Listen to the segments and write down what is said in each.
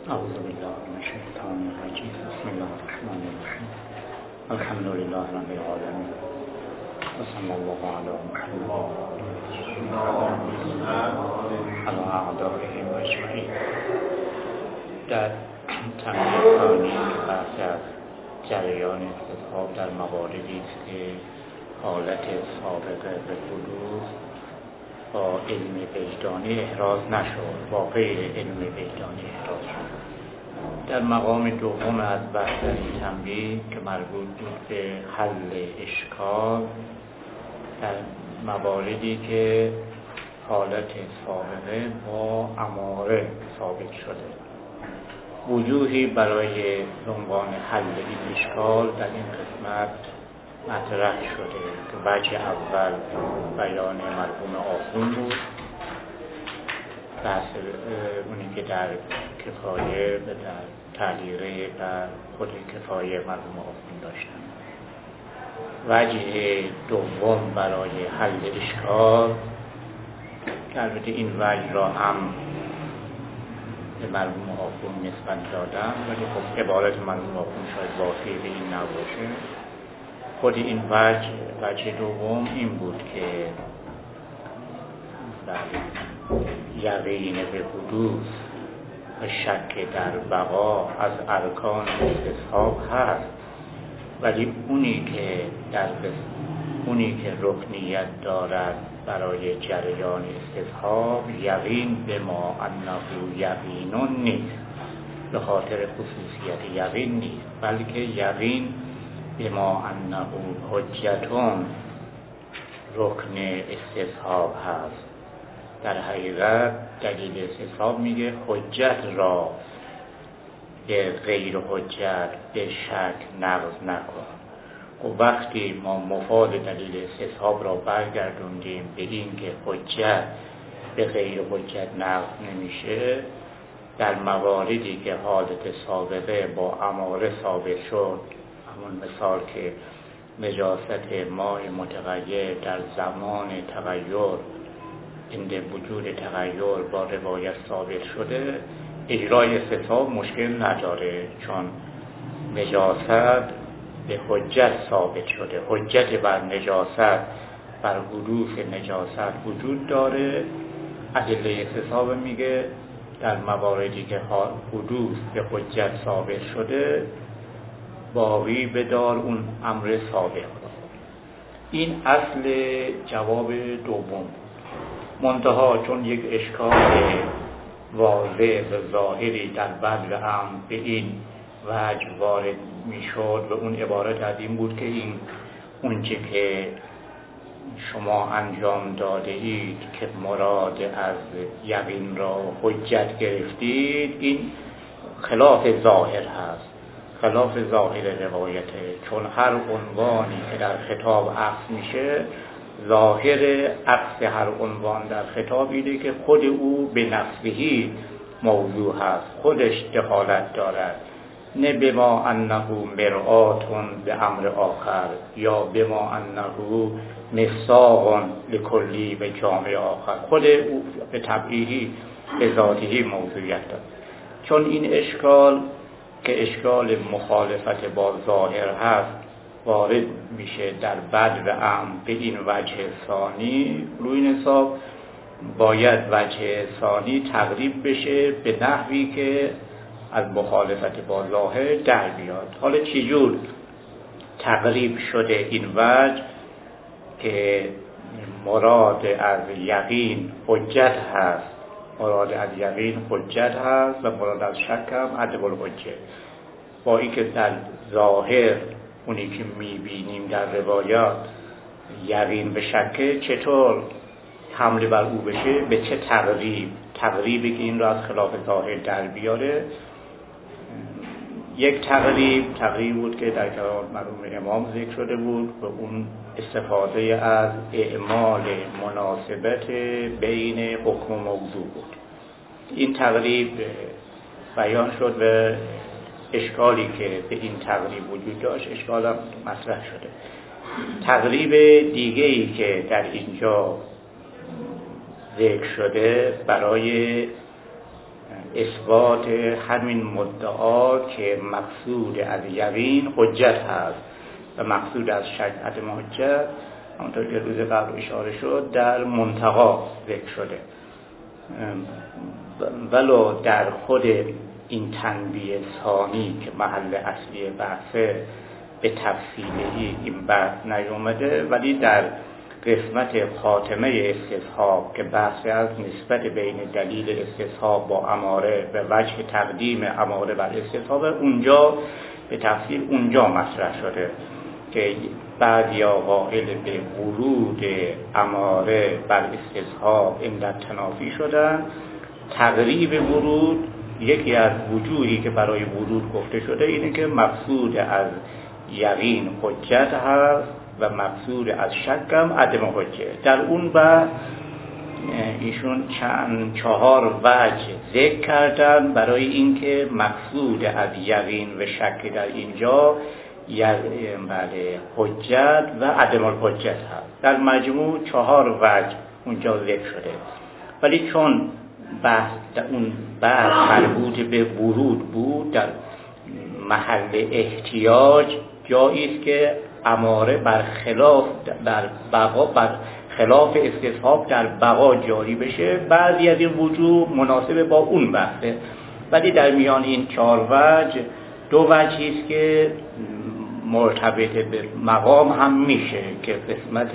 اعوذ بالله من الشیطان الرجیم. بسم الله الرحمن الرحیم. الحمد لله رب العالمین و صلی الله علی محمد علی اعدائهم اجمعین. در تمرین ثانی بحث از جریان استفهام در مواردی است که حالت سابقه به بلوغ با علم وجدانی احراز نشد، با غیر علم وجدانی احراز شد. در مقام دوم از بحث این تنبیه که مربوط بود به حل اشکال در مواردی که حالت سابقه با اماره ثابت شده، وجوهی برای عنوان حل این اشکال در این قسمت مطرح شده که وجه اول بیان مرحوم آخون بود، بحث اونی که در کفایه و در تعلیقه و خود کفایه مرحوم آخون داشتن. وجه دوم برای حل اشکال که البته این وجه را هم به مرحوم آخون نسبت دادم، ولی خب عبارت مرحوم آخون شاید واقعی به این نباشه. خود این وجه دوم این بود که یقین به حدوث و شک در بقا از ارکان استصحاب هست، ولی اونی که رکنیت دارد برای جریان استصحاب یقین به ما انه یقینون نیست، به خاطر خصوصیت یقین نیست، بلکه یقین بما انه حجتون رکن استصحاب هست. در حقیقت دلیل استصحاب میگه حجت را به غیر حجت به شک نقض نکن. و وقتی ما مفاد دلیل استصحاب را برگردوندیم به این که حجت به غیر حجت نقض نمیشه، در مواردی که حالت سابقه با اماره ثابت شد، همون مثال که نجاست ماء متغیر در زمان تغییر عند وجود تغییر با روایت ثابت شده، اجرای استصحاب مشکل نداره، چون نجاست به حجت ثابت شده. حجت بر نجاست، بر حدوث نجاست وجود داره. ادله استصحاب میگه در مواردی که حدوث به حجت ثابت شده باقی بدار اون امر سابق را. این اصل جواب دوم. منتها چون یک اشکال واضح و ظاهری در بدل امر به این وجه وارد میشد و اون عبارت از این بود که این اونچه که شما انجام داده اید که مراد از یقین را حجت گرفتید، این خلاف ظاهر هست، خلاف ظاهر روایته، چون هر عنوانی که در خطاب عکس میشه، ظاهر عکس هر عنوان در خطاب اینه که خود او به نفسهی موضوع هست، خودش دخالت دارد، نه بما انه مرآتون به امر آخر یا بما انه مصداق لکلی به جامع آخر. خود او به طبعیه به ذاتی موضوعیت دارد. چون این اشکال که اشکال مخالفت با ظاهر هست وارد میشه در بد و امر به این وجه ثانی، روی این حساب باید وجه ثانی تقریب بشه به نحوی که از مخالفت با ظاهر در بیاد. حالا چجور تقریب شده این وجه که مراد از یقین حجت هست، مراد از یقین حجت هست و مراد از شک هم عدم الحجه، با این که در ظاهر اونی که میبینیم در روایات یقین به شکه، چطور حمله بر او بشه؟ به چه تقریبی که این را از خلاف ظاهر در بیاره. یک تقریب بود که در کلام مرحوم امام ذکر شده بود و اون استفاده از اعمال مناسبت بین حکم و موضوع بود. این تقریب بیان شد و اشکالی که به این تقریب وجود داشت اشکال هم مطرح شده. تقریب دیگه‌ای که در اینجا ذکر شده برای اثبات همین مدعا که مقصود از یقین حجت هست و مقصود از شک عدم حجت، همونطور که روز قبل اشاره شد در منتقا ذکر شده. ولو در خود این تنبیه ثانی که محل اصلی بحثه به تفصیلی این بحث نیومده، ولی در قسمت خاتمه استصحاب که بحث از نسبت بین دلیل استصحاب با اماره و وجه تقدیم اماره بر استصحاب، اونجا به تفصیل اونجا مطرح شده که بعضیا قائل به ورود اماره بر استصحاب علت تنافی شدن. تقریب ورود، یکی از وجوهی که برای ورود گفته شده اینه که مقصود از یقین حجت هست و مقصود از شک هم عدم حجت. در اون بعد ایشون چهار وجه ذکر کردن برای اینکه مقصود از یقین و شک در اینجا بله حجت و عدم الحجت هست. در مجموع 4 وجه اونجا ذکر شده، ولی چون اون بحث مربوط به ورود بود، در محل احتیاج جایی است که اماره بر خلاف استصحاب در بقا جاری بشه. بعضی از این وجوه مناسب با اون بحثه، ولی در میان این 4 وجه 2 وجهی است که مرتبط به مقام هم میشه که قسمت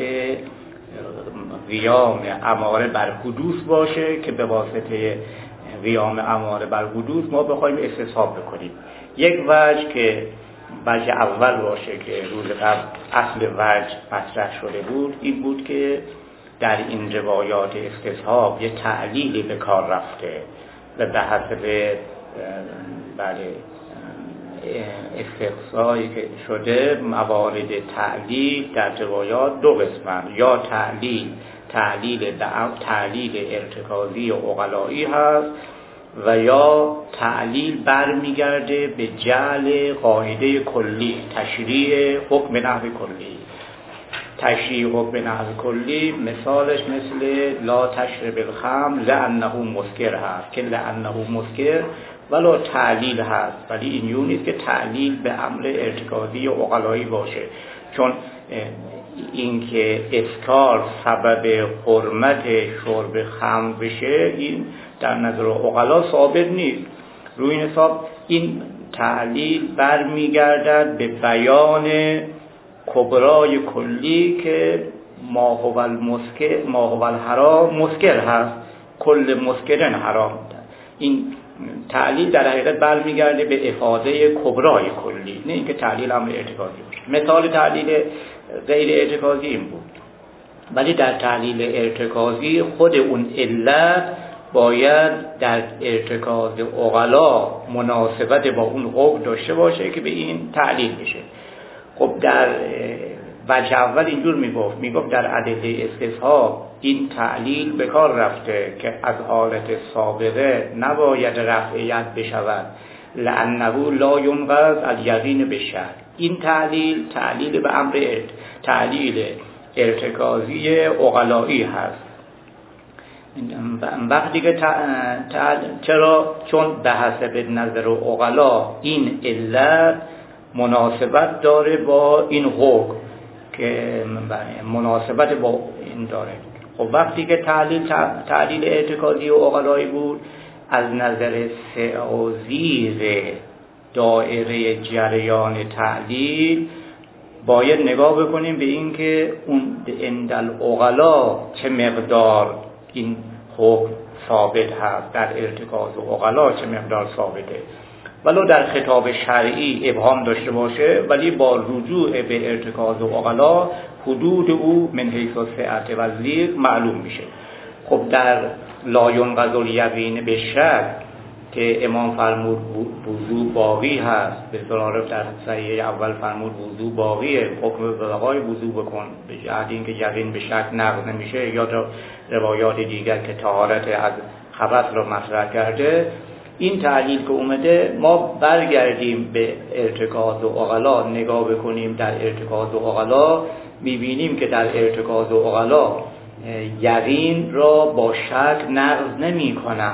قیام اماره بر حدوث باشه که به واسطه قیام اماره بر حدوث ما بخوایم استصحاب بکنیم. یک وجه که وجه اول باشه که روز قبل اصل وجه مطرح شده بود، این بود که در این روایات استصحاب یه تعلیلی به کار رفته و به حسب بله استقصایی که شده موارد تعلیل در روایات 2 قسمن، یا تعلیل ارتکازی و عقلایی هست و یا تعلیل برمیگرده به جعل قاعده کلی، تشریع حکم نحو کلی. تشریع حکم نحو کلی مثالش مثل لا تشرب الخمر لانه مسکر هست که لانه مسکر ولو تعلیل هست، ولی این یون نیست که تعلیل به امر ارتکازی و عقلایی باشه، چون اینکه اسکار سبب حرمت شرب خمر بشه این در نظر عقلا ثابت نیست. روی این حساب این تعلیل برمیگردد به بیان کبرای کلی که ما هو الحرام مسکر هست، کل مسکرن حرام. این تعلیل در حقیقت برمیگرده به افاده کبرای کلی، نه اینکه تعلیل امر ارتکازی باشه. مثال تعلیل غیر ارتکازی این بود، ولی در تعلیل ارتکازی خود اون علت باید در ارتکاز عقلا مناسبت با اون حکم داشته باشه که به این تعلیل بشه. خب در وجه اول اینجور میگفت در ادله استصحاب این تعلیل به کار رفته که از حالت سابقه نباید رفع ید بشود، لانه لا ینقض الیقین بشک. این تعلیل به امر تعلیل ارتکازی عقلایی هست. وقتی که چرا؟ چون به حسب نظر عقلا این علت مناسبت داره با این حکم که مناسبت با این داره. خب وقتی که تعلیل ارتکازی و عقلایی بود، از نظر سعازیر دایره جریان تعلیل باید نگاه بکنیم به این که اون اندل عقلا چه مقدار این حکم ثابت هست، در ارتکاز و عقلا چه مقدار ثابته. ولو در خطاب شرعی ابهام داشته باشه، ولی با رجوع به ارتکاز و عقلا حدود او من حیث السعة و الضیق معلوم میشه. خب در لا ینقض الیقین بشک که امام فرمود وضو باقی هست، به ضرورت در صحیح اول فرمود وضو باقیه، حکم به بقای وضو بکن به جهت اینکه یقین به شک نقض نمیشه، یا روایات دیگر که طهارت از خبث رو مطرح کرده. این تعلیل که اومده ما برگردیم به ارتکاز و عقلا نگاه بکنیم، در ارتکاز و عقلا میبینیم که در ارتکاز و عقلا یقین را با شک نقض نمی کنن،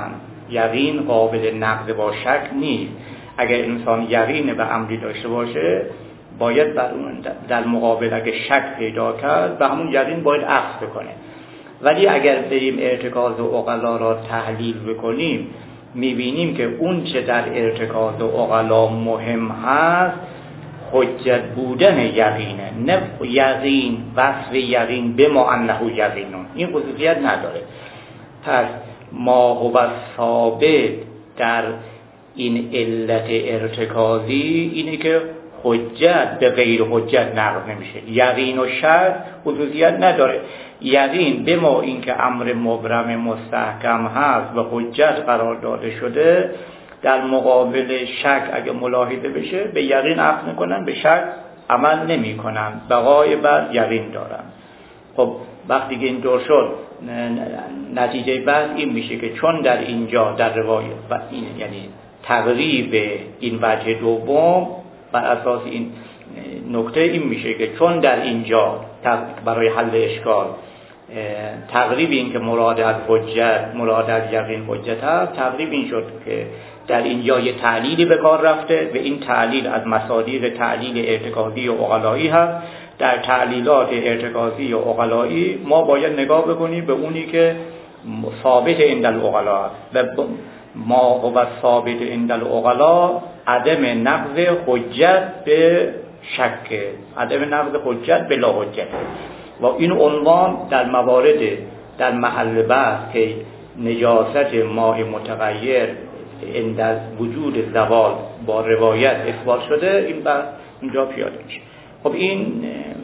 یقین قابل نقض با شک نیست. اگر انسان یقین به امری داشته باشه باید بر اون در مقابل اگه شک پیدا کرد به همون یقین باید اخذ بکنه. ولی اگر بریم ارتکاز عقلا را تحلیل بکنیم میبینیم که اون چه در ارتکاز عقلا مهم هست حجت بودن یقینه، نه یقین وصف یقین به ما انه یقینون، این خصوصیت نداره. پس ما هو ثابت در این علت ارتکازی اینه که حجت به غیر حجت نقض نمیشه. یقین و شک خصوصیت نداره. یقین به ما این که امر مبرم مستحکم هست و حجت قرار داده شده، در مقابل شک اگه ملاحظه بشه به یقین عمل میکنن، به شک عمل نمی کنن، بقای بر یقین دارن. خب وقتی که این دور شد نتیجه بعد این میشه که چون در اینجا در روایت و این یعنی تقریب این وجه دوم بر اساس این نکته این میشه که چون در اینجا برای حل اشکال تقریب این که مراد از حجت مراد از یقین حجت هست، تقریب این شد که در اینجا یه تعلیلی به کار رفته و این تعلیل از مصادیق تعلیل ارتکازی و عقلایی هست. در تعلیلات ارتکازی و عقلایی ما باید نگاه بکنیم به اونی که ثابت عند العقلا است و ما هو ثابت عند العقلا عدم نقض حجت به شک، عدم نقض حجت به لا حجت. و این عنوان در موارد در محل بحث که نجاست ماء متغیر عند وجود زوال با روایت اثبات شده، این بحث اینجا پیاده میشه. خب این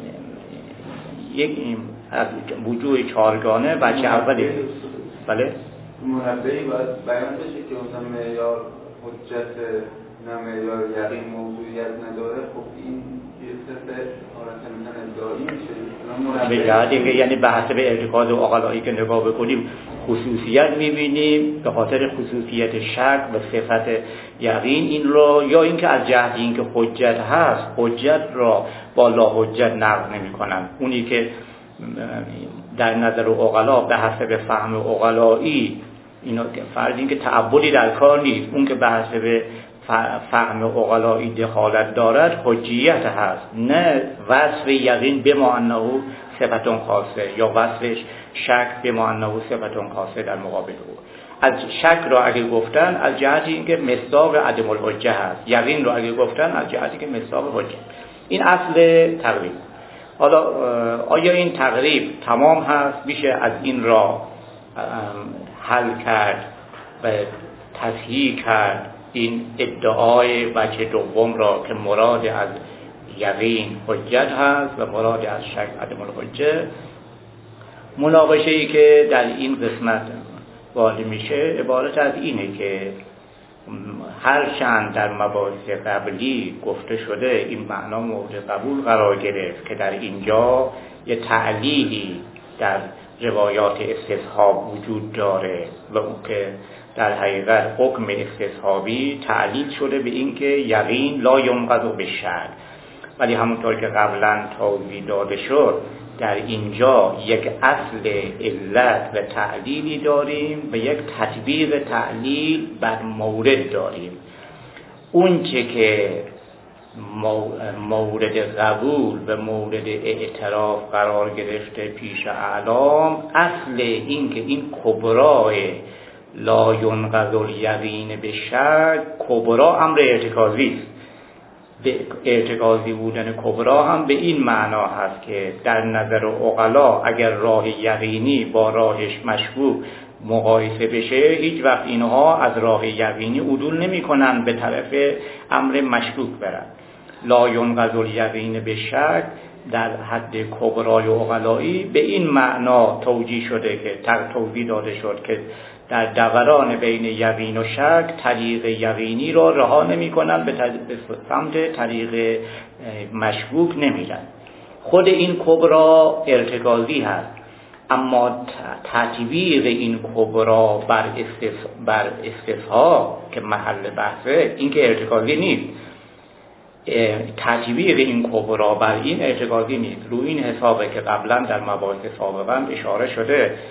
یک از وجوه چهارگانه بچه اولی. بله منبهی باید بیان بشه که مثلا معیار حجت نه معیار یقین موضوعیت نداره. خب این یه صفت حالت مثلا ادعایی میشه. به جهتی که یعنی به حسب ارتکاز و عقلایی که نگاه بکنیم خصوصیت میبینیم، به خاطر خصوصیت شک و صفت یقین این رو، یا اینکه از جهت اینکه حجت هست حجت را با لا حجت نقض نمی کنن. اونی که در نظر عقلا به حسب فهم عقلایی اینا فرض این که تعبدی در کار نیست، اون که به حسب فهم عقلایی دخالت دارد حجیت هست، نه وصف یقین به ما انه صفتون خاصه یا وصف شک به ما انه صفتون خاصه در مقابل او. از شک را اگه گفتن از جهتی اینکه مصداق عدم الحجه هست، یقین را اگه گفتن از جهتی که مصداق حجه. این اصل تقریب. حالا آیا این تقریب تمام هست؟ میشه از این را حل کرد و تصحیح کرد این ادعای وجه دوم را که مراد از یقین حجت هست و مراد از شک عدم الحجه. مناقشه‌ای که در این قسمت وارد میشه عبارت از اینه که هر چند در مباحث قبلی گفته شده این معنا مورد قبول قرار گرفت که در اینجا یه تعلیلی در روایات استصحاب وجود داره و اون که در حقیقت حکم استصحابی تعلیل شده به این که یقین لا ینقض بالشک، ولی همونطور که قبلا توضیح داده شد در اینجا یک اصل علت و تعلیلی داریم و یک تطبیق تعلیل بر مورد داریم. اون چه که مورد قبول و مورد اعتراف قرار گرفته پیش اعلام، اصل این که این کبرای لا ینقض الیقین به شک کبرا امر ارتکازی است. ارتکازی بودن کبرا هم به این معنا هست که در نظر عقلا اگر راه یقینی با راهش مشکوک مقایسه بشه هیچ وقت اینها از راه یقینی عدول نمی کنن به طرف امر مشکوک برن. لا ینقض الیقین به شک در حد کبرای عقلایی به این معنا توجیه شده که توضیح داده شد که در دوران بین یقین و شک طریق یقینی را رها نمی کنن، به سمت طریق مشکوک نمیرن. خود این کبرا ارتکازی هست، اما تطبیق این کبرا بر استصحاب که محل بحثه این که ارتکازی نیست. تطبیق این کبرا بر این ارتکازی نیست. روی این حسابه که قبلا در مباحث سابقا اشاره شده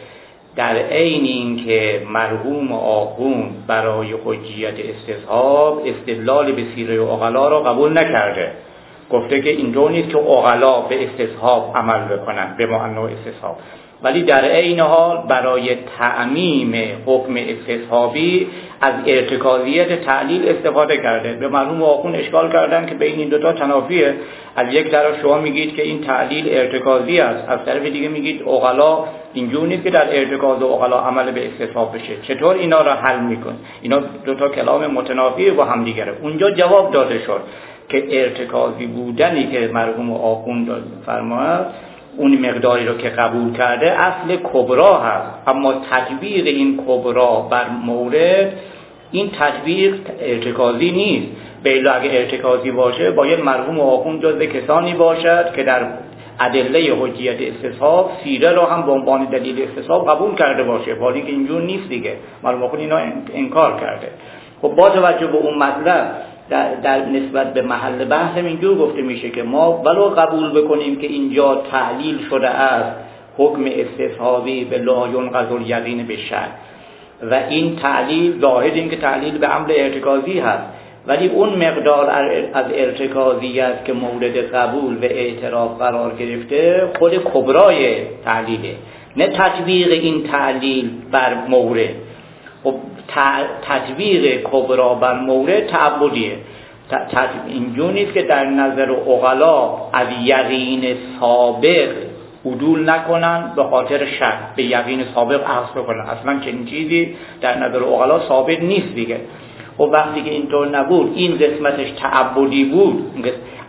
در عین اینکه مرحوم آخوند برای حجیت استصحاب استدلال به سیره عقلا را قبول نکرده، گفته که اینجور نیست که عقلا به استصحاب عمل بکنن به معنی استصحاب، ولی در عین حال برای تعمیم حکم استصحابی از ارتکازیت تعلیل استفاده کرده. به مرحوم آخوند اشکال کردن که بین این دوتا تنافیه، از یک طرف شما میگید که این تعلیل ارتکازی است، از طرف دیگه میگید عقلا اینجور نیست که در ارتکاز عقلا عمل به استصحاب بشه. چطور اینا را حل میکن؟ اینا دوتا کلام متنافی با هم دیگره. اونجا جواب داده شد که ارتکازی بودنی که مرحوم آخوند فرماید اون مقداری رو که قبول کرده اصل کبرا هست، اما تطبیق این کبرا بر مورد این تطبیق ارتکازی نیست. به الا اگه ارتکازی باشه باید مرحوم آخوند جزو کسانی باشد که در ادله حجیت استصحاب سیره را هم به عنوان دلیل استصحاب قبول کرده باشه، ولی که اینجور نیست دیگه. مرحوم آخوند اینا انکار کرده. خب با توجه به اون مطلب در نسبت به محل بحث اینجور گفته میشه که ما ولو قبول بکنیم که اینجا تعلیل شده است حکم استصحابی به لا ینقض الیقین به شک و این تعلیل ظاهر این که تعلیل به امر ارتکازی هست، ولی اون مقدار از ارتکازیت که مورد قبول و اعتراف قرار گرفته خود کبرای تعلیله، نه تطبیق این تعلیل بر مورد. خب تطبیق کبرا بر مورد تعبدیه. اینجور نیست که در نظر عقلا از یقین سابق عدول نکنن به خاطر شک، به یقین سابق اخذ کنن. اصلا چنین چیزی در نظر عقلا ثابت نیست دیگه. و وقتی که اینطور نبود، این قسمتش تعبدی بود،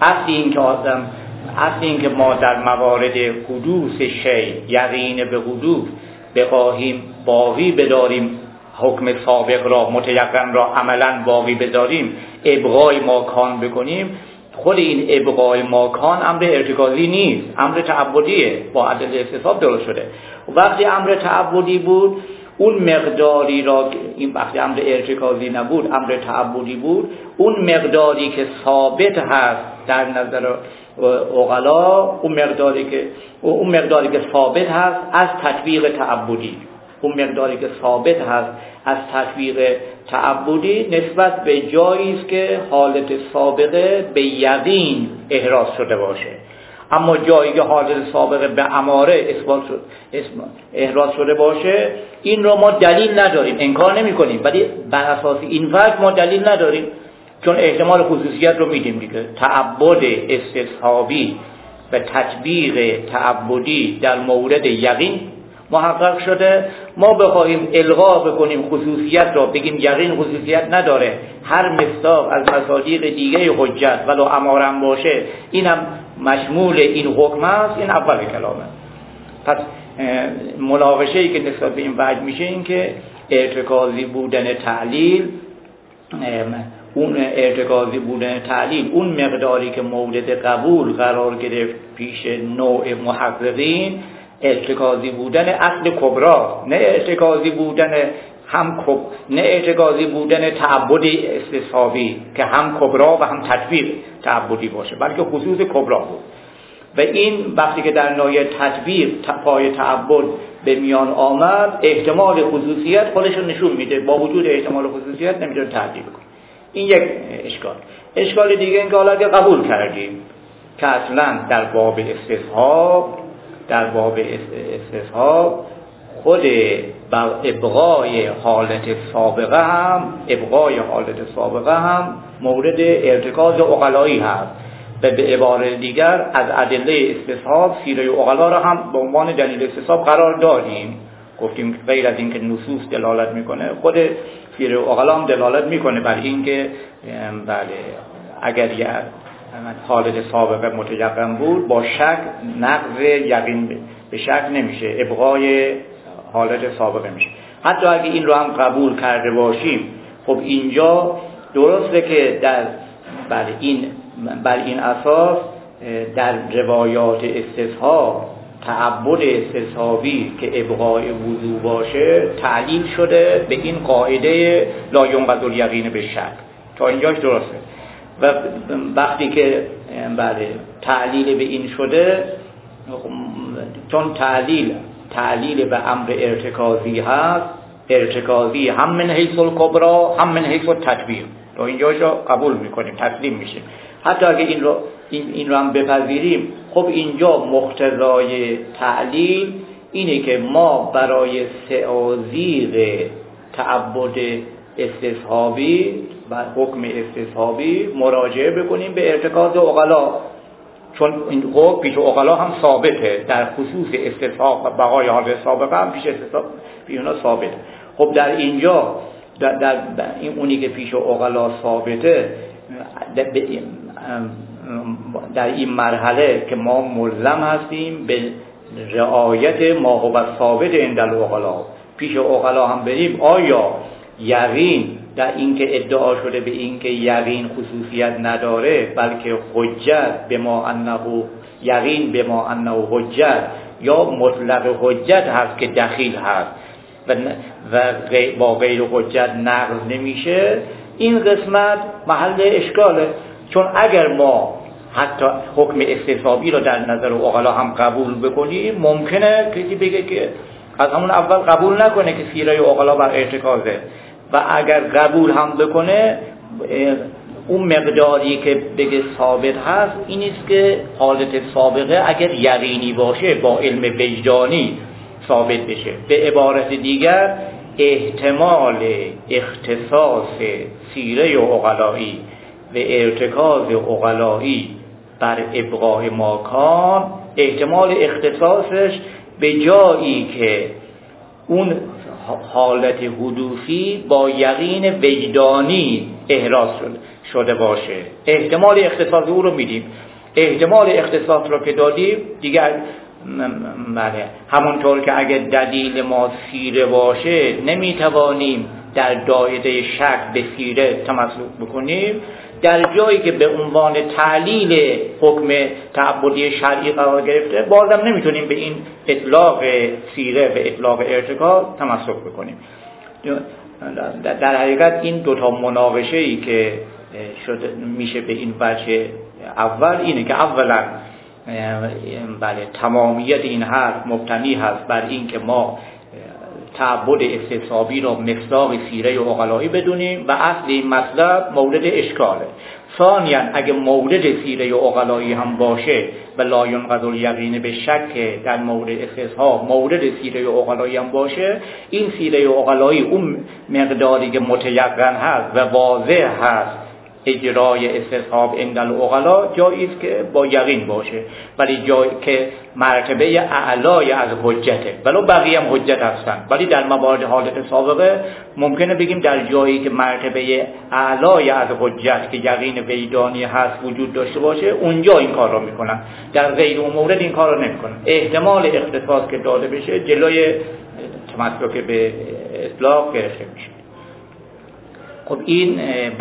اصلی این که ما در موارد حدوث شیء یقین به حدوث بخواهیم باقی بداریم، حکم سابق را متیقن را عملا باقی بداریم، ابقای ماکان بکنیم، خود این ابقای ماکان امر ارتکازی نیست، امر تعبدیه، با ادله استصحاب درست شده. وقتی امر تعبدی بود اون مقداری را، این وقتی امر ارتکازی نبود امر تعبدی بود، اون مقداری که ثابت هست در نظر عقلا، اون مقداری که ثابت هست از تطبیق تعبدی، اون مقداری که ثابت هست از تطبیق تعبدی نسبت به جایی است که حالت سابقه به یقین احراز شده باشه. اما جایی که حالت سابقه به اماره احراز شده باشه، این رو ما دلیل نداریم، انکار نمی کنیم، ولی بر اساس این وجه ما دلیل نداریم، چون احتمال خصوصیت رو میدیم دیگه. تعبد استصحابی و تطبیق تعبدی در مورد یقین محقق شده، ما بخواهیم الغا بکنیم خصوصیت را، بگیم یقین خصوصیت نداره، هر مصداق از مصادیق دیگه حجت ولو امارم باشه اینم مشمول این حکم است، این اول کلامه. پس مناقشه‌ای که نسبت به این وجه میشه این که ارتکازی بودن تعلیل، اون مقداری که مورد قبول قرار گرفت پیش نوع محققین، ارتکازی بودن اصل کبرا، نه ارتکازی بودن تعبد استصحابی که هم کبرا و هم تطبیق تعبدی باشه، بلکه خصوص کبرا بود. و این وقتی که در نوع تطبیق پای تعبد به میان آمد، احتمال خصوصیت خودش رو نشون میده، با وجود احتمال خصوصیت نمیتونه تعبیر کنه. این یک اشکال دیگه این که حالا که قبول کردیم که اصلا در باب استصحاب خود ابقای حالت سابقه هم مورد ارتکاز عقلایی هست و به عبارت دیگر از ادله استصحاب سیره عقلا را هم به عنوان دلیل استصحاب قرار دادیم. گفتیم غیر از اینکه نصوص دلالت میکنه، خود سیره عقلا هم دلالت میکنه بر اینکه بله اگر یه حالت سابقه متیقن بود با شک نقض یقین به شک نمیشه، ابقای حالت سابقه میشه. حتی اگه این رو هم قبول کرده باشیم، خب اینجا درسته که بر این اساس در روایات استصحاب تعبد استصحابی که ابقای وضو باشه تعلیل شده به این قاعده لا ینقض الیقین به شک. تا اینجاش درسته. و وقتی که تعلیل به این شده، چون تعلیل تعلیل به امر ارتکازی هست، ارتکازی هم من حیث الکبرا هم من حیث التطبیق، تا اینجاش رو قبول میکنیم، تسلیم میشیم. حتی اگه این رو هم بپذیریم، خب اینجا مقتضای تعلیل اینه که ما برای سعازیق تعبد استصحابی و حکم استصحابی مراجعه بکنیم به ارتکاز عقلا، چون این حکم پیش عقلا هم ثابته، در خصوص استصحاب و بقای حال سابقه هم پیش اونا ثابته. خب در اینجا در این اونی که پیش عقلا ثابته، در این مرحله که ما ملزم هستیم به رعایت ما هو ثابت عند العقلا، پیش عقلا هم بریم آیا یقین در این که ادعا شده به این که یقین خصوصیت نداره بلکه حجت به ما انه یقین به ما انه حجت یا مطلق حجت هست که دخیل هست و با غیر حجت نقض نمیشه، این قسمت محل اشکاله. چون اگر ما حتی حکم استصحابی رو در نظر عقلا هم قبول بکنیم، ممکنه کسی بگه که از همون اول قبول نکنه که سیره عقلا بر ارتکازه، و اگر قبول هم بکنه اون مقداری که بگه ثابت هست این نیست که حالت سابقه اگر یقینی باشه با علم وجدانی ثابت بشه. به عبارت دیگر احتمال اختصاص سیره عقلایی و ارتکاز عقلایی بر ابقاء ماکان، احتمال اختصاصش به جایی که اون حالت حدوثی با یقین وجدانی احراز شده باشه، احتمال اختصاص او رو میدیم. احتمال اختصاص رو که دادیم دیگر بله، همونطور که اگر دلیل ما سیره باشه نمیتوانیم در دایره شک به سیره تمسک بکنیم، در جایی که به عنوان تعلیل حکم تعبدی شرعی قرار گرفته بازم نمیتونیم به این اطلاق سیره به اطلاق ارتکاز تمسک بکنیم. در حقیقت این دوتا مناقشه ای که شده میشه به این وجه اول اینه که اولا بله تمامیت این حرف مبتنی هست بر این که ما تعبد استصحابی را مصداق سیره عقلایی بدونیم و اصل این مطلب مورد اشکاله. ثانیاً اگه مورد سیره عقلایی هم باشه و لا ینقض الیقین به شک در مورد استصحاب مورد سیره عقلایی هم باشه، این سیره عقلایی اون مقداری که متیقن هست و واضح هست اجرای استصحاب عند العقلا جایی است که با یقین باشه، ولی جایی که مرتبه اعلای از حجته، ولو بقیه هم حجت هستن، ولی در موارد حالت سابقه ممکنه بگیم در جایی که مرتبه اعلای از حجت که یقین وجدانی هست وجود داشته باشه اونجا این کار را میکنن، در غیر اون مورد این کار را نمیکنن. احتمال اختصاص که داده بشه جلوی تمسک به اطلاق گرفته میشه. خب این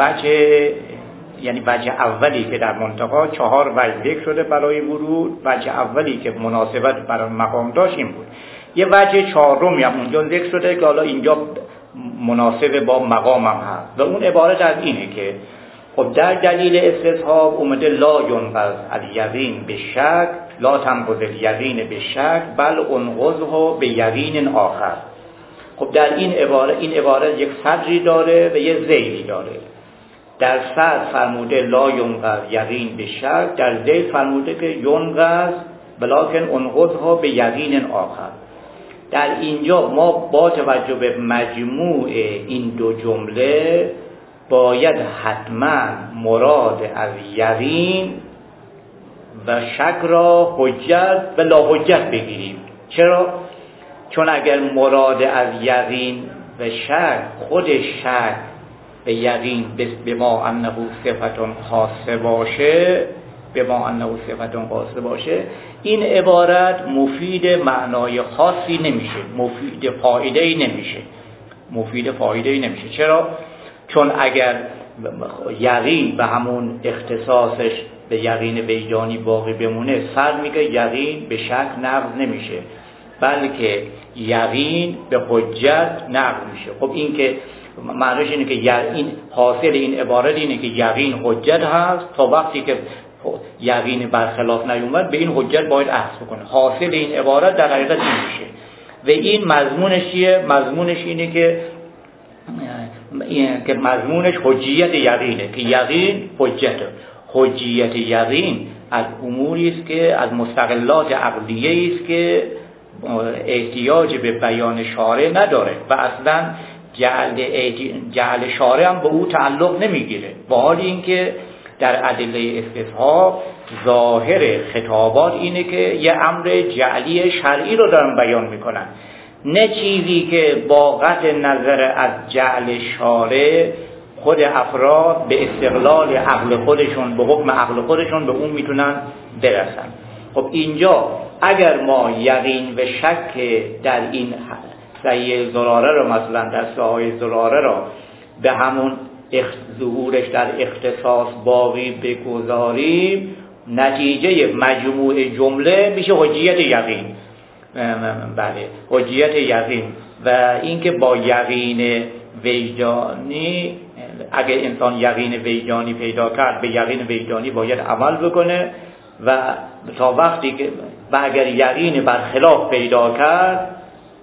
وجه اولی که در منتقا 4 وجه ذکر شده برای ورود. وجه اولی که مناسبت برای مقام داشت این بود. یه وجه چهارمی هم اونجا ذکر شده که حالا اینجا مناسب با مقام هم هست و اون عبارت از اینه که خب در دلیل استصحاب اومده لا ینقض الیقین به شک، لا تنقض الیقین به شک بل انقضه به یقین آخر. خب در این عبارت یک صدری داره و یک ذیلی داره. در صدر فرموده لا ینقض یقین به شک، در ذیل فرموده که ینقض بلکن انقضها به یقین آخر. در اینجا ما با توجه به مجموع این دو جمله باید حتما مراد از یقین و شک را حجت و لا حجت بگیریم. چرا؟ چون اگر مراد از یقین و شک خود شک به یقین به ما انه صفتون خاصه باشه، به ما انه صفتون خاصه باشه، این عبارت مفید معنای خاصی نمیشه، مفید فایده‌ای نمیشه. چرا؟ چون اگر یقین به همون اختصاصش به یقین وجدانی باقی بمونه، سر میگه یقین به شک نقض نمیشه، بلکه یقین به حجت نقض میشه. خب این که معنیش اینه که این حاصل این عبارت اینه که یقین حجت هست، تا وقتی که یقین برخلاف نیومد به این حجت باید اخذ بکنه. حاصل این عبارت در حقیقت این میشه و این مضمونش چیه؟ مضمونش اینه که مضمونش حجیت یقینه که یقین حجته. حجیت یقین از اموری است که از مستقلات عقلیه است که احتیاج به بیان شارع نداره و اصلا جعل شارع هم به او تعلق نمیگیره، با حال اینکه در ادله استصحاب ظاهر خطابات اینه که یه امر جعلی شرعی رو دارن بیان میکنن، نه چیزی که با قطع نظر از جعل شارع خود افراد به استقلال عقل خودشون به حکم عقل خودشون به اون میتونن برسن. خب اینجا اگر ما یقین و شک در این سعی زراره رو مثلا در سعی زراره رو به همون ظهورش در اختصاص باقی بگذاریم، نتیجه مجموع جمله میشه حجیت یقین. بله، حجیت یقین. و اینکه با یقین وجدانی، اگر انسان یقین وجدانی پیدا کرد، به یقین وجدانی باید عمل بکنه و تا وقتی که اگر یقین برخلاف پیدا کرد،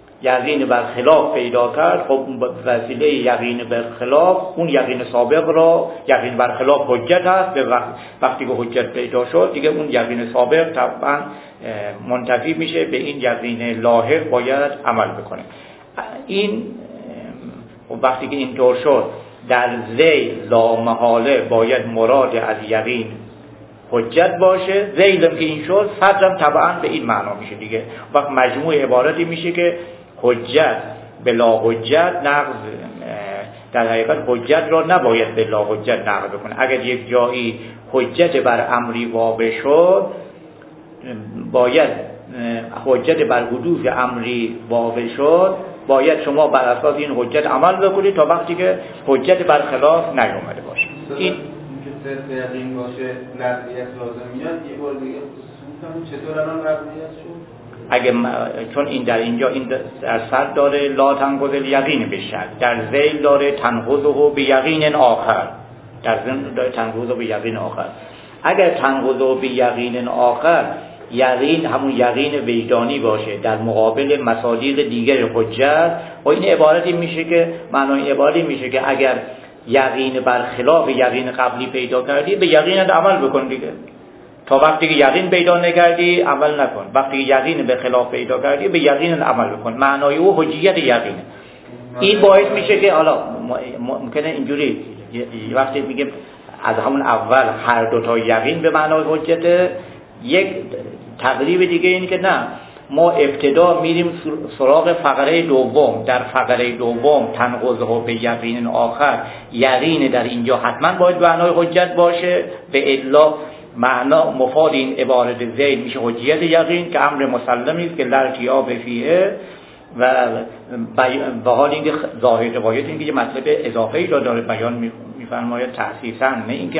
خب وسیله یقین برخلاف اون یقین سابق را، یقین برخلاف حجت هست. وقتی که حجت پیدا شد دیگه اون یقین سابق طبعا منتفی میشه، به این یقین لاحق باید عمل بکنه. این وقتی که اینطور شد در ذیل لامحاله باید مراد از یقین حجت باشه. ذیلم که این شد صدرم طبعا به این معنا میشه دیگه. وقت مجموع عبارتی میشه که حجت بلا حجت نقض، در حقیقت حجت را نباید بلا حجت نقض بکنه. اگر یک جایی حجت بر امری واقع شد، باید حجت بر حدوث امری واقع شد، باید شما بر اساس این حجت عمل بکنید تا وقتی که حجت بر خلاف نیامده باشه. این که صرف یقین باشه لفظیت لازم میاد. یه بار دیگه چطور الان لفظیت شد؟ اگه چون این در اینجا این در سر داره لا تنقض الیقین به شک، در ذیل داره تنقضه به یقین آخر، در ذیل داره تنقضه به یقین آخر. اگر تنقضه به یقین آخر یقین همون یقین وجدانی باشه در مقابل مصادیق دیگر حجت، و این عبارتی میشه که معنای عبارتی میشه که اگر یقین برخلاف یقین قبلی پیدا کردی به یقینت عمل بکن دیگه. تا وقتی که یقین پیدا نکردی عمل نکن، وقتی که یقین به خلاف پیدا کردی به یقینت عمل بکن. معنای او حجیت یقینه. این باعث میشه که حالا ممکنه اینجوری وقتی میگیم از همون اول هر دو تا یقین به معنای حجت، یک تقریب دیگه اینه که نه، ما ابتدا میریم سراغ فقره دوم. در فقره دوم تنقضه به یقین آخر، یقین در اینجا حتما باید به معنای حجت باشه، به الا معنا مفاد این عبارت ذیل میشه حجیت یقین که امر مسلمی است که لا ارتیاب فیه. و به حال اینکه ظاهر روایت اینکه یه مطلب اضافه‌ای را داره بیان می‌فرماید تأسیساً، نه اینکه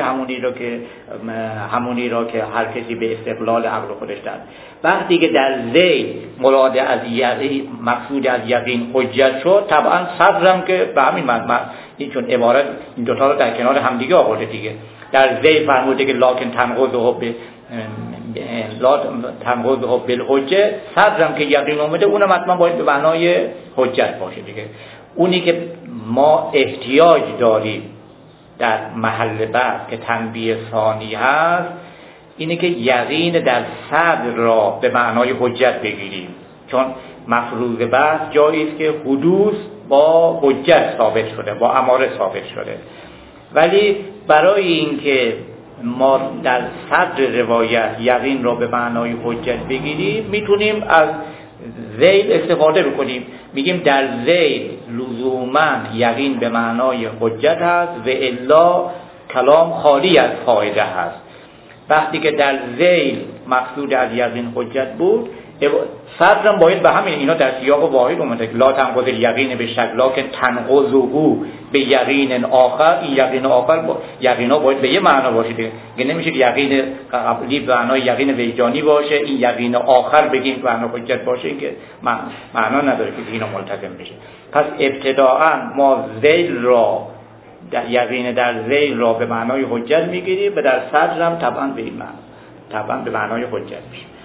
همونی را که هر کسی به استقلال عقل خودش داره. وقتی که در ذیل مراد از یقین، مقصود از یقین حجت شد، طبعا صدرم که به همین معنی، این چون عبارت این دو تا رو در کنار همدیگه آورده دیگه. در ذیل فرموده که لکن تنقضه بالحجه، صدرم که یقین اومده اونم حتما باید به معنای حجت باشه دیگه. اونی که ما احتیاج داریم در محل بحث که تنبیه ثانی هست اینه که یقین در صدر را به معنای حجت بگیریم، چون مفروض بحث جایی است که حدوث با حجت ثابت شده، با اماره ثابت شده. ولی برای اینکه ما در صدر روایت یقین را به معنای حجت بگیریم، میتونیم از ذیل استفاده بکنیم. میگیم در ذیل لزوما یقین به معنای حجت هست و الا کلام خالی از فایده هست. وقتی که در ذیل مقصود از یقین حجت بود، صدرم باید به همین اینا در سیاق واحد اومده، لا تنقض یقین به شک لکن تنقضه به یقین آخر. این یقین آخر یقینا باید به یه معنا باشه دیگه. نمیشه که یقین قبلی به معنای یقین وجدانی باشه، این یقین آخر بگیم به معنای حجت باشه، این که معنا نداره که اینا ملتزم بشه. پس ابتداء ما ذیل را یقین در ذیل را به معنای حجت میگیریم و در صدرم طبعا به این معنی، طبعا به معنای حجت میشه.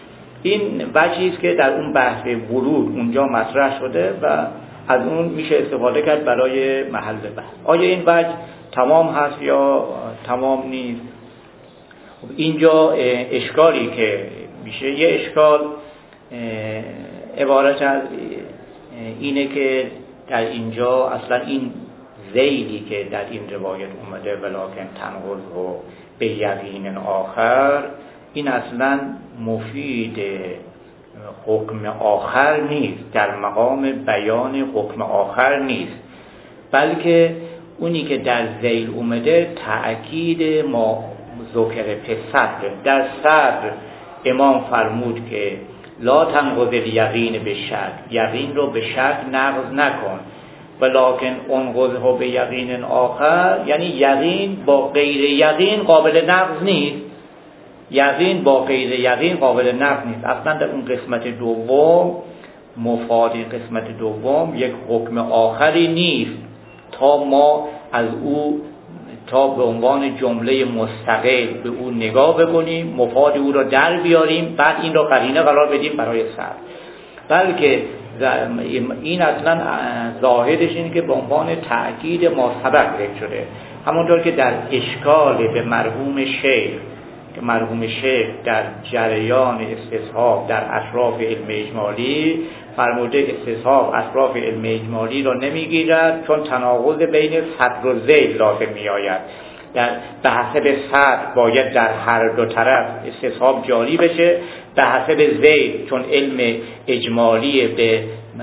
این وجهی است که در اون بحث ورود اونجا مطرح شده و از اون میشه استفاده کرد برای محل بحث. آیا این وجه تمام هست یا تمام نیست؟ اینجا اشکالی که میشه، یه اشکال عبارت از اینه که در اینجا اصلا این زیدی که در این روایت اومده ولکن تنقض و به یقین آخر، این اصلا مفید حکم آخر نیست، در مقام بیان حکم آخر نیست، بلکه اونی که در ذیل اومده تأکید ما ذکر پسر. در صدر امام فرمود که لا تنقض الیقین به شک، یقین رو به شک نقض نکن، ولکن انقضه به یقین آخر، یعنی یقین با غیر یقین قابل نقض نیست، یقین با غیر یقین قابل نقض نیست. اصلا در اون قسمت دوم، مفادی قسمت دوم، یک حکم آخری نیست تا ما از او تا به عنوان جمله مستقل به او نگاه بکنیم، مفاد او را در بیاریم، بعد این را قرینه قرار بدیم برای سر. بلکه این اصلا ظاهرش اینه که به عنوان تأکید ما سبق ذکر شده، همونطور که در اشکال به مرحوم شیخ، که مرحوم شیخ در جریان استصحاب در اطراف علم اجمالی فرموده استصحاب اطراف علم اجمالی را نمیگیرد، چون تناقض بین صدر و ذیل لازم می آید. به حسب صدر باید در هر دو طرف استصحاب جاری بشه، به حسب ذیل چون علم اجمالی به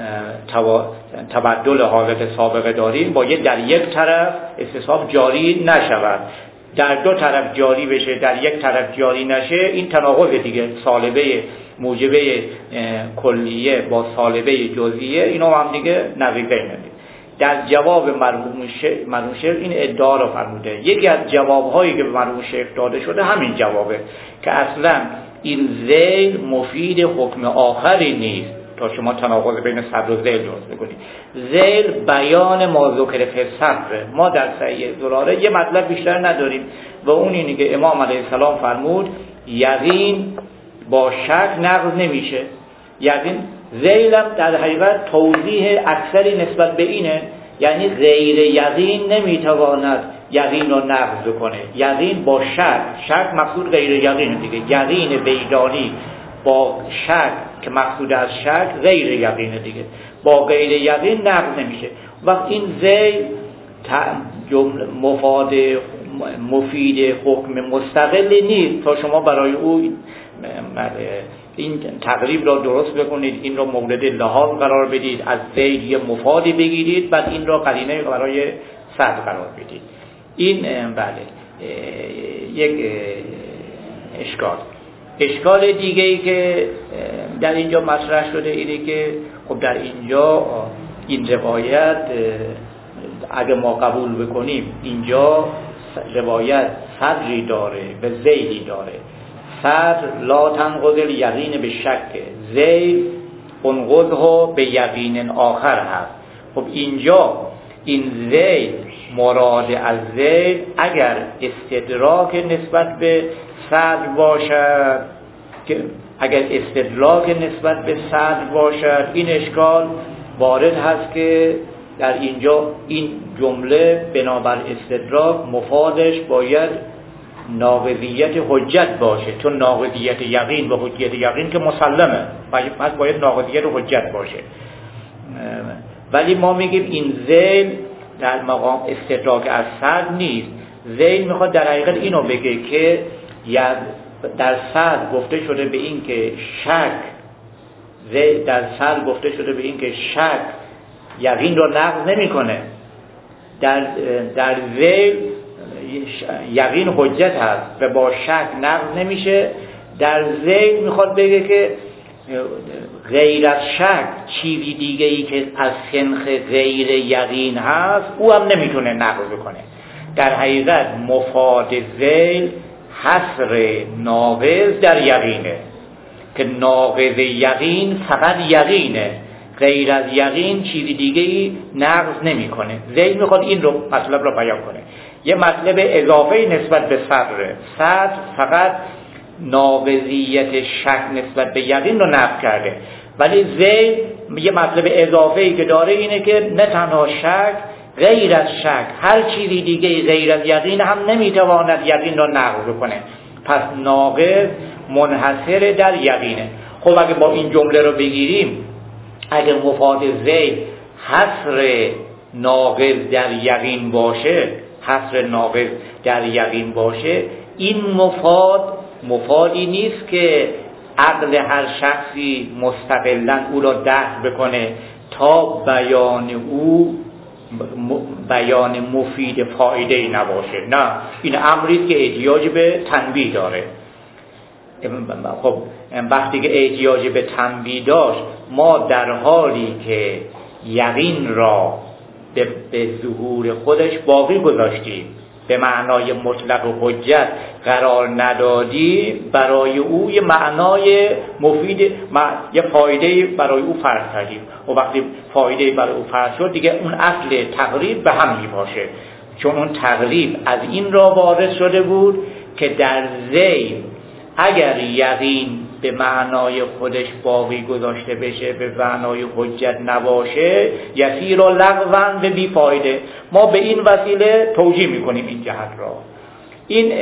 تبدل حالت سابقه داریم باید در یک طرف استصحاب جاری نشود، در دو طرف جاری بشه، در یک طرف جاری نشه. این تناقض دیگه، سالبه موجبه کلیه با سالبه جزئیه، اینا هم دیگه نقیضه نمیده. در جواب مرحوم شیخ این ادعا رو فرموده. یکی از جوابهایی که به مرحوم شیخ داده شده همین جوابه که اصلا این ذیل مفید حکم آخری نیست تا شما تناقض بین صدر و ذیل درست بکنید. ذیل بیان ما ذکر فی الصدر. ما در صحیح زراره یه مطلب بیشتر نداریم و اون اینه که امام علیه السلام فرمود یقین با شک نقض نمیشه. یقین ذیل در حقیقت توضیح اکثری نسبت به اینه، یعنی غیر یقین نمیتواند یقین رو نقض کنه. یقین با شک مقصود غیر یقین دیگه، یقین وجدانی با شک که مقصود از شک غیر یقین دیگه، با غیر یقین نقض نمیشه. وقت این ذیل مفید حکم مستقلی نیست تا شما برای او این تقریب را درست بکنید، این را مورد لحاظ قرار بدید، از ذیل یه مفادی بگیرید، بعد این را قرینه برای صدر قرار بدید. این بله یک اشکال دیگه ای که در اینجا مطرح شده اینه که خب در اینجا این روایت اگه ما قبول بکنیم اینجا روایت صدری داره و ذیلی داره. صدر لا تنقض الیقین به شک، ذیل انقضه به یقین آخر هست. خب اینجا این ذیل مراد از ذیل اگر استدراک نسبت به صدر باشد، که اگر استدراک نسبت به صدر باشد این اشکال وارد هست که در اینجا این جمله بنابر استدراک مفادش باید ناقضیت حجت باشه، چون ناقضیت یقین و حجت یقین که مسلمه، باید ناقضیت حجت باشه. ولی ما میگیم این ذیل در مقام استدراک از صدر نیست. ذیل میخواد در حقیقت اینو بگه که در صدر گفته شده به این که شک یقین رو نقض نمیکنه. در ذیل یقین حجت هست و با شک نقض نمیشه. در ذیل میخواد بگه که غیر از شک چیزی دیگه ای که از سنخ غیر یقین هست او هم نمیتونه نقض بکنه. در حقیقت مفاد ذیل حصر ناقض در یقینه که ناقض یقین فقط یقینه، غیر از یقین چیزی دیگه ای نقض نمیکنه. ذیل میخواد این رو مطلب رو بیان کنه. یه مطلب اضافه نسبت به صدر فقط ناقضیت شک نسبت به یقین رو نفی کرده، ولی زید یه مطلب اضافه‌ای که داره اینه که نه تنها شک، غیر از شک هر چیزی دیگه غیر از یقین هم نمیتواند یقین رو نقض کنه. پس ناقض منحصر در یقینه. خب اگه با این جمله رو بگیریم، اگر مفاد زید حصر ناقض در یقین باشه، حصر ناقض در یقین باشه، این مفادی نیست که عقل هر شخصی مستقلاً او را دفع بکنه تا بیان مفید فایده‌ای نباشه. نه، این امری که احتیاج به تنبیه داره. خب وقتی که احتیاج به تنبیه داشت، ما در حالی که یقین را به ظهور خودش باقی گذاشتیم، به معنای مطلق و حجت قرار ندادی، برای او یه معنای مفید، یه فایده برای او فرض کردیم. و وقتی فایده برای او فرض شد، دیگه اون اصل تقریب به هم میباشه، چون اون تقریب از این را وارد شده بود که در ذیل اگر یقین به معنای خودش باقی گذاشته بشه، به معنای حجت نباشه، یسیر و لغواً به بی فایده. ما به این وسیله توجیه میکنیم این جهت را. این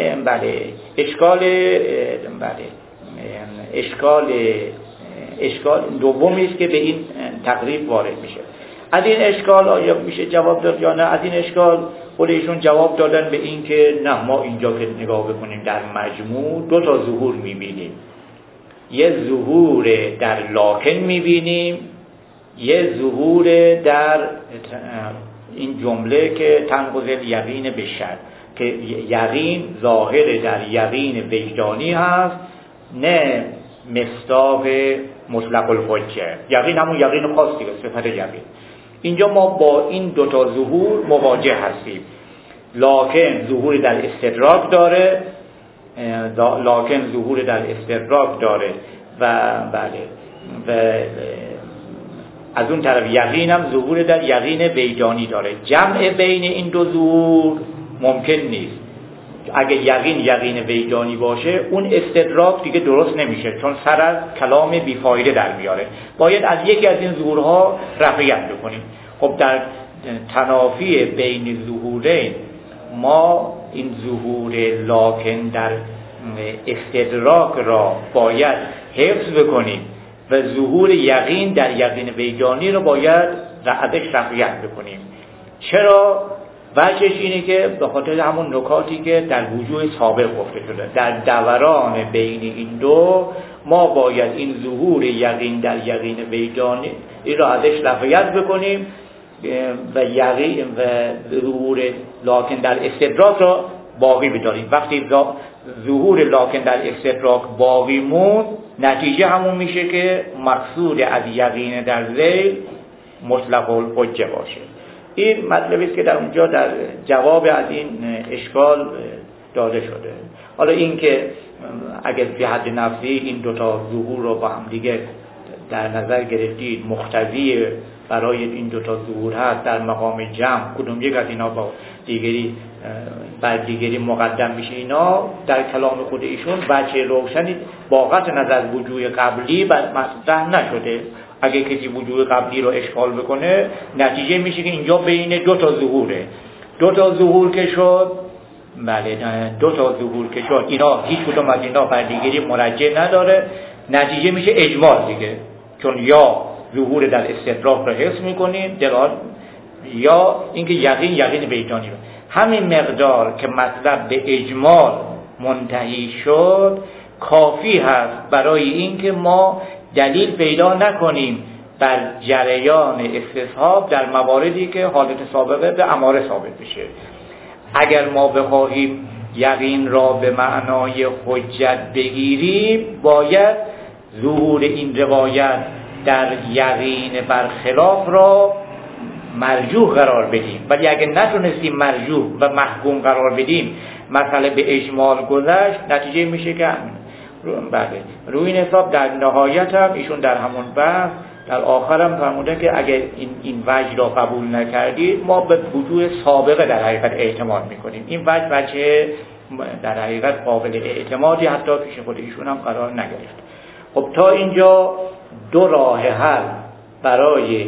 اشکال دومی است که به این تقریب وارد میشه. از این اشکال آیا میشه جواب داد یا نه؟ از این اشکال خودشون جواب دادن به این که نه، ما اینجا که نگاه بکنیم در مجموع دو تا ظهور میبینیم. یه ظهور در لاکن میبینیم، یه ظهور در این جمله که تنقض یقین به شک، که یقین ظاهر در یقین وجدانی هست، نه مصداق مطلق الحجه. یقین همون یقین خاص دیگه، صفت یقین. اینجا ما با این دوتا ظهور مواجه هستیم. لاکن ظهور در استدراک داره، و بله، و از اون طرف یقین هم ظهور در یقین وجدانی داره. جمع بین این دو ظهور ممکن نیست. اگه یقین وجدانی باشه، اون استدراک دیگه درست نمیشه، چون سر از کلام بیفایده در میاره. باید از یکی از این ظهورها رفعیت بکنیم. خب در تنافی بین ظهورین ما این ظهور لاکن در استدراک را باید حفظ بکنیم و ظهور یقین در یقین وجدانی را باید ازش رفعیت بکنیم. چرا؟ وجهش اینه که به خاطر همون نکاتی که در وجوه سابق گفته شده، در دوران بین این دو ما باید این ظهور یقین در یقین وجدانی این را ازش رفعیت بکنیم و یقین و ظهور لاکن در استدراک را باقی بداریم. وقتی ظهور لاکن در استدراک باقی موند، نتیجه همون میشه که مقصود از یقین در ذیل مطلق الحجه باشه. این مطلبی است که در اونجا در جواب از این اشکال داده شده. حالا این که اگر جهت نفسی این دوتا ظهور رو با هم دیگه در نظر گرفتید، مقتضی برای این دوتا ظهور هست، در مقام جمع کدوم یک از اینا با دیگری بر دیگری مقدم میشه، اینا در کلام خود ایشون بچه روشنی با قطع نظر وجوه قبلی مطرح نشده. اگه کسی وجوه قبلی رو اشکال بکنه، نتیجه میشه که اینجا بین دو تا ظهوره. دو تا ظهور که شد، بله، دو تا ظهور که شد، اینا هیچ کدوم از اینا بر دیگری مرجع نداره، نتیجه میشه اجمال دیگه، چون یا ظهور در استدراک رو حفظ میکنیم یا اینکه یقین وجدانی. همین مقدار که مطلب به اجمال منتهی شد کافی هست برای اینکه ما دلیل پیدا نکنیم بر جریان استصحاب در مواردی که حالت سابقه به اماره ثابت بشه. اگر ما بخواهیم یقین را به معنای حجت بگیریم، باید ظهور این روایت در یقین برخلاف را مرجوح قرار بدیم. ولی اگر نتونستیم مرجوح و محکوم قرار بدیم، مسئله به اجمال گذشت، نتیجه میشه که بله، روی این حساب در نهایت هم ایشون در همون بحث در آخر هم فرموده که اگر این وجه را قبول نکردید، ما به وجوه سابقه در حقیقت اعتماد میکنیم. این وجه در حقیقت قابل اعتمادی حتی پیش خود ایشون هم قرار نگرفت. خب تا اینجا دو راه حل برای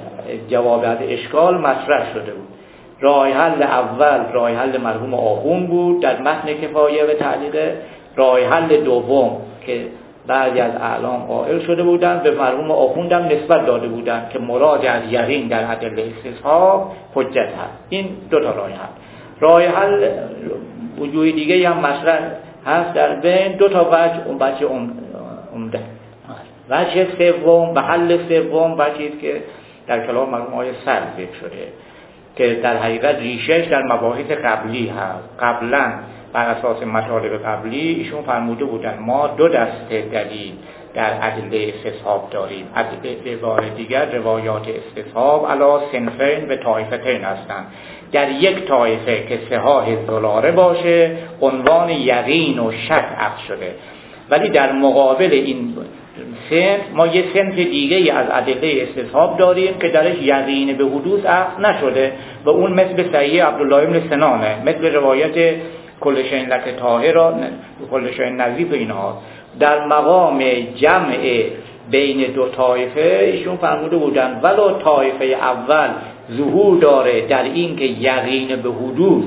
جواب از اشکال مطرح شده بود. راه حل اول راه حل مرحوم آخوند بود در متن کفایه و تعلیقه. راه حل دوم که بعضی از اعلام قائل شده بودند به مرحوم آخوند هم نسبت داده بودند که مراد از یقین در ادله استصحاب حجت هست. این دو تا راه حل. راه حل وجوه دیگه هم مطرح هست در بین، دو تا وجه عمده. وجه سوم به حل سوم وجهی که در کلام مرحوم آقای سر ذکر شده که در حقیقت ریشش در مباحث قبلی هست. قبلا بر اساس مطالب قبلی ایشون فرموده بودن ما دو دسته دلیل در ادله استصحاب داریم. به عبارت دیگر روایات استصحاب علی صنفین و طایفتین هستند. در یک طایفه که صحاح ضلاره باشه عنوان یقین و شک عقد شده، ولی در مقابل این صنف ما یک صنف دیگه از ادله استصحاب داریم که درش یقین به حدوث عقد نشده و اون مثل صحیح عبدالله بن سنانه، مثل روایت کل شیء لک طاهر، کل شیء نظیف اینها. در مقام جمع بین دو طایفه ایشون فرموده بودن ولو طایفه اول ظهور داره در این که یقین به حدوث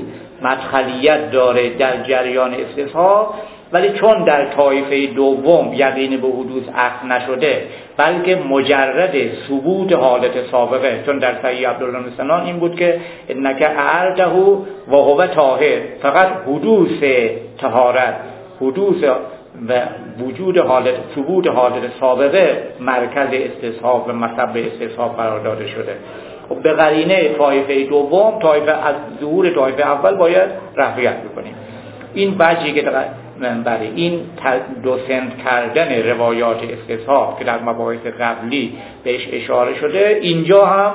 مدخلیت داره در جریان استصحاب، ولی چون در طایفه دوم یقین به حدوث عقد نشده بلکه مجرد ثبوت حالت سابقه، چون در صحیح عبدالله بن سنان این بود که انک اعرته و هو طاهر، فقط حدوث طهارت، حدوث و وجود حالت، ثبوت حالت سابقه مرکز استصحاب و مصب استصحاب قرار داده شده. خب به قرینه طایفه دوم، طایفه از ظهور طایفه اول باید رفعیت بکنیم. این وجهی که برای این دو سنت کردن روایات استصحاب که در مباحث قبلی بهش اشاره شده، اینجا هم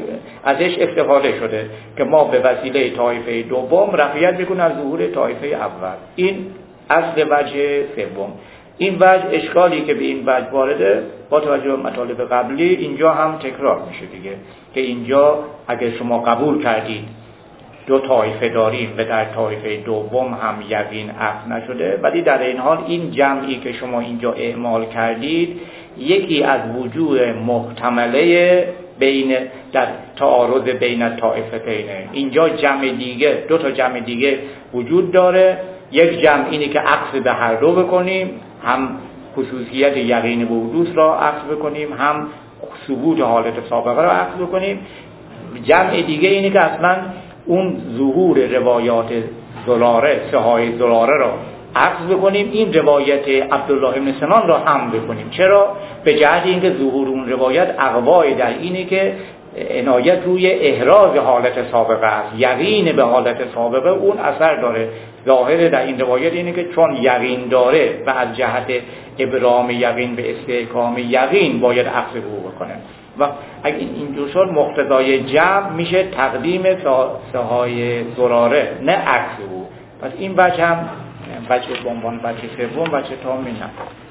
ازش استفاده شده که ما به وسیله طایفه دوم رفعیت میکنیم از ظهور طایفه اول. این اصل وجه سوم. این وجه اشکالی که به این وجه وارده با توجه به مطالب قبلی اینجا هم تکرار میشه دیگه، که اینجا اگر شما قبول کردید دو طایفه داریم و در طایفه دوم هم یقین عقد نشده، ولی در این حال این جمعی که شما اینجا اعمال کردید یکی از وجوه محتمله بین در تعارض بین طایفتینه. اینجا جمع دیگه، دو تا جمع دیگه وجود داره. یک جمع اینی که عقد به هر دو بکنیم، هم خصوصیت یقین به حدوث را عقد بکنیم، هم ثبوت حالت سابقه را عقد بکنیم. جمع دیگه اینی که اصلا اون ظهور روایات زلاره، صحاح زلاره را عقد بکنیم، این روایت عبدالله بن سنان را هم بکنیم. چرا؟ به جهت اینکه ظهور اون روایت اقوای در اینه که عنایت روی احراز حالت سابقه است، یقین به حالت سابقه اون اثر داره. ظاهر در این روایت اینه که چون یقین داره و از جهت ابرام یقین به استحکام یقین باید عقد او بکنه، و اگه اینجور شد مقتضای جمع میشه تقدیم صحاح ضراره نه عکس او. پس این وجه هم وجه به عنوان وجه سوم وجه تامی نه.